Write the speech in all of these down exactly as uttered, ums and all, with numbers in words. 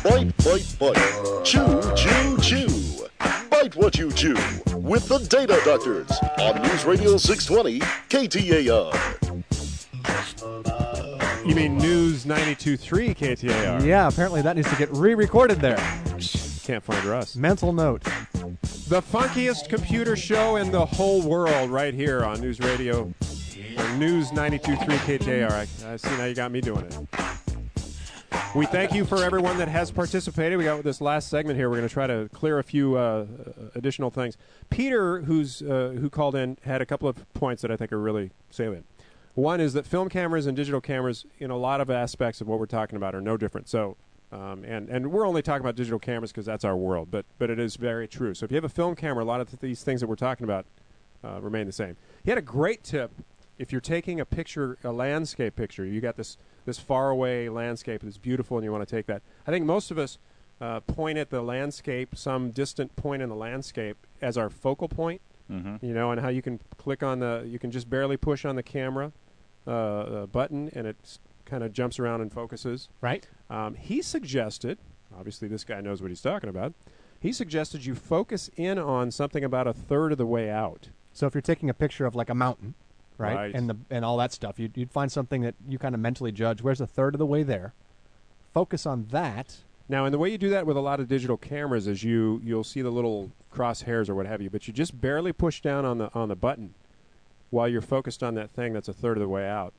Bite, bite, bite. Chew, chew, chew. Bite what you chew with the Data Doctors on News Radio six twenty K T A R. You mean News ninety-two point three K T A R? Yeah, apparently that needs to get re-recorded there. Can't find Russ. Mental note. The funkiest computer show in the whole world right here on News Radio, or News ninety-two point three K T A R. I, I see now you got me doing it. We thank you for everyone that has participated. We got this last segment here. We're going to try to clear a few uh, additional things. Peter, who's uh, who called in, had a couple of points that I think are really salient. One is that film cameras and digital cameras, in a lot of aspects of what we're talking about, are no different. So, um, and and we're only talking about digital cameras because that's our world, but but it is very true. So if you have a film camera, a lot of th- these things that we're talking about uh, remain the same. He had a great tip. If you're taking a picture, a landscape picture, you got this this faraway landscape that's beautiful, and you want to take that. I think most of us uh, point at the landscape, some distant point in the landscape, as our focal point. Mm-hmm. You know, and how you can click on the, you can just barely push on the camera Uh, button, and it kind of jumps around and focuses. Right. Um, he suggested, obviously this guy knows what he's talking about, he suggested you focus in on something about a third of the way out. So if you're taking a picture of like a mountain, right, right. and the and all that stuff, you'd, you'd find something that you kind of mentally judge, where's a third of the way there? Focus on that. Now, and the way you do that with a lot of digital cameras is you, you'll see the little crosshairs or what have you, but you just barely push down on the on the button while you're focused on that thing that's a third of the way out.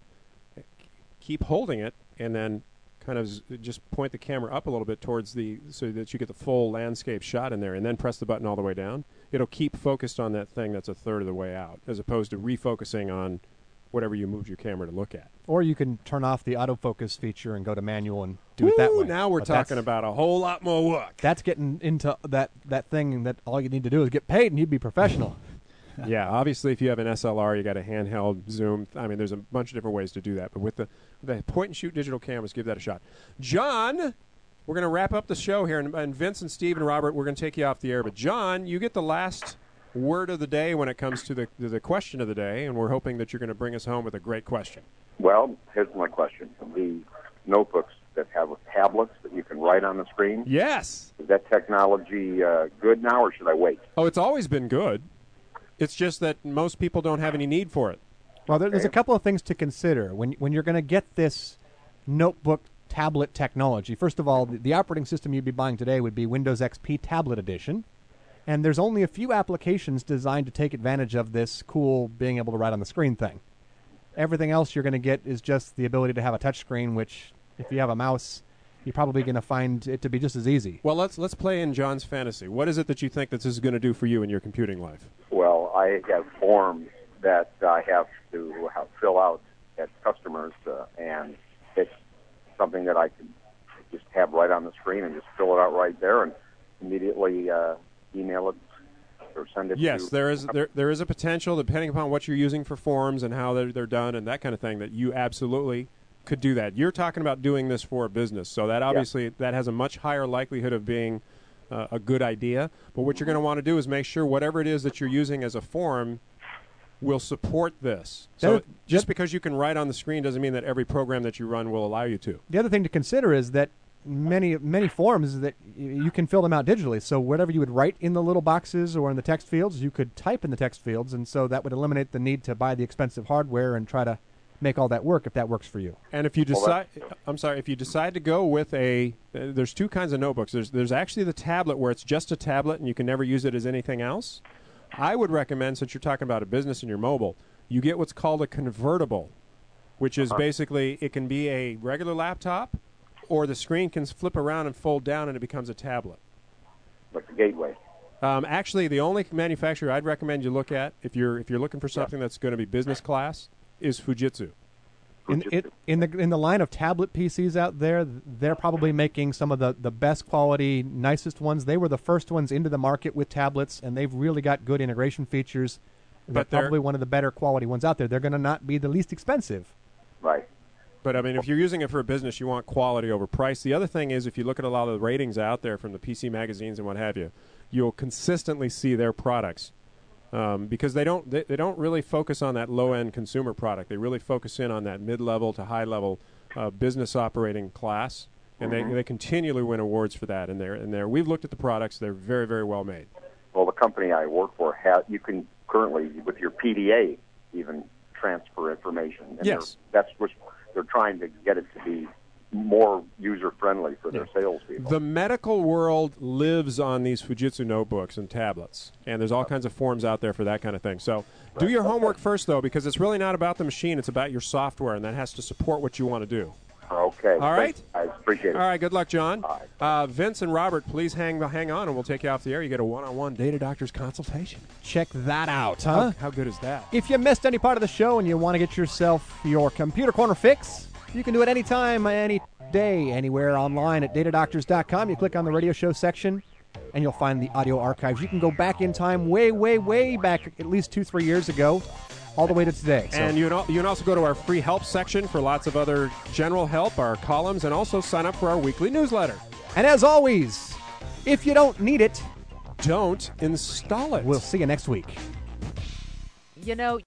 Keep holding it, and then kind of z- just point the camera up a little bit towards the, so that you get the full landscape shot in there, and then press the button all the way down. It'll keep focused on that thing that's a third of the way out, as opposed to refocusing on whatever you moved your camera to look at. Or you can turn off the autofocus feature and go to manual and do Woo, it that way. Now we're But talking about a whole lot more work. That's getting into that, that thing that all you need to do is get paid and you'd be professional. Yeah, obviously, if you have an S L R, you got a handheld zoom. I mean, there's a bunch of different ways to do that. But with the the point-and-shoot digital cameras, give that a shot. John, we're going to wrap up the show here. And, and Vince and Steve and Robert, we're going to take you off the air. But, John, you get the last word of the day when it comes to the, to the question of the day. And we're hoping that you're going to bring us home with a great question. Well, here's my question. The notebooks that have tablets that you can write on the screen, Yes. is that technology uh, good now, or should I wait? Oh, it's always been good. It's just that most people don't have any need for it. Well, there, there's a couple of things to consider when when you're going to get this notebook tablet technology. First of all, the, the operating system you'd be buying today would be Windows X P Tablet Edition, and there's only a few applications designed to take advantage of this cool being able to write on the screen thing. Everything else you're going to get is just the ability to have a touch screen, which, if you have a mouse, you're probably going to find it to be just as easy. Well, let's let's play in John's fantasy. What is it that you think that this is going to do for you in your computing life? Well, I have forms that I have to have fill out at customers, uh, and it's something that I can just have right on the screen and just fill it out right there and immediately uh, email it or send it Yes, to... there is there there is a potential, depending upon what you're using for forms and how they're, they're done and that kind of thing, that you absolutely could do that. You're talking about doing this for a business, so that obviously yeah. that has a much higher likelihood of being uh, a good idea. But what you're going to want to do is make sure whatever it is that you're using as a form will support this. So That- just that- because you can write on the screen doesn't mean that every program that you run will allow you to. The other thing to consider is that many many forms is that y- you can fill them out digitally. So whatever you would write in the little boxes or in the text fields, you could type in the text fields, and so that would eliminate the need to buy the expensive hardware and try to make all that work if that works for you. And if you Well, decide, I'm sorry, if you decide to go with a, uh, there's two kinds of notebooks. There's there's actually the tablet where it's just a tablet and you can never use it as anything else. I would recommend, since you're talking about a business and your mobile, you get what's called a convertible, which is Uh-huh. basically, it can be a regular laptop, or the screen can flip around and fold down and it becomes a tablet. Like the Gateway. Um, actually, the only manufacturer I'd recommend you look at, if you're if you're looking for something that's going to be business class, is Fujitsu. In, in, in the in the line of tablet P Cs out there, they're probably making some of the, the best quality, nicest ones. They were the first ones into the market with tablets, and they've really got good integration features. They're But they're- probably one of the better quality ones out there. They're going to not be the least expensive. Right. But, I mean, if you're using it for a business, you want quality over price. The other thing is, if you look at a lot of the ratings out there from the P C magazines and what have you, you'll consistently see their products. Um, because they don't they, they don't really focus on that low-end consumer product. They really focus in on that mid-level to high-level uh, business operating class. and Mhm. they they continually win awards for that. And they're and they're we've looked at the products; they're very very well made. Well, the company I work for has you can currently with your P D A even transfer information. And Yes. they're- that's what they're trying to get it to be more user friendly for their salespeople. The medical world lives on these Fujitsu notebooks and tablets, and there's all kinds of forums out there for that kind of thing. So do your homework first, though, because it's really not about the machine. It's about your software, and that has to support what you want to do. Okay. All right. I appreciate it. All right, good luck, John. All right. Uh, Vince and Robert, please hang hang on, and we'll take you off the air. You get a one-on-one Data Doctors consultation. Check that out, How, huh? how good is that? If you missed any part of the show and you want to get yourself your computer corner fix, you can do it anytime, any day, anywhere online at data doctors dot com. You click on the radio show section, and you'll find the audio archives. You can go back in time way, way, way back, at least two, three years ago, all the way to today. So, And you can, al- you can also go to our free help section for lots of other general help, our columns, and also sign up for our weekly newsletter. and as always, if you don't need it, Don't install it. we'll see you next week. You know,